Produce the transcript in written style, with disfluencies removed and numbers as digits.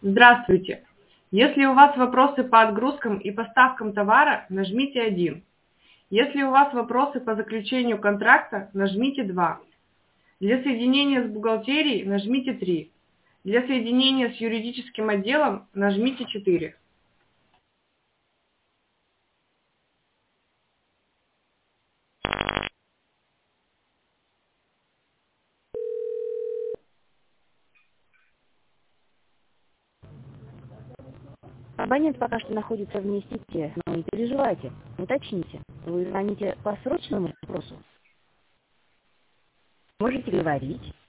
Здравствуйте! Если у вас вопросы по отгрузкам и поставкам товара, нажмите 1. Если у вас вопросы по заключению контракта, нажмите 2. Для соединения с бухгалтерией нажмите 3. Для соединения с юридическим отделом нажмите 4. Абонент пока что находится вне сети, но не переживайте, уточните. Вы звоните по срочному вопросу? Можете говорить.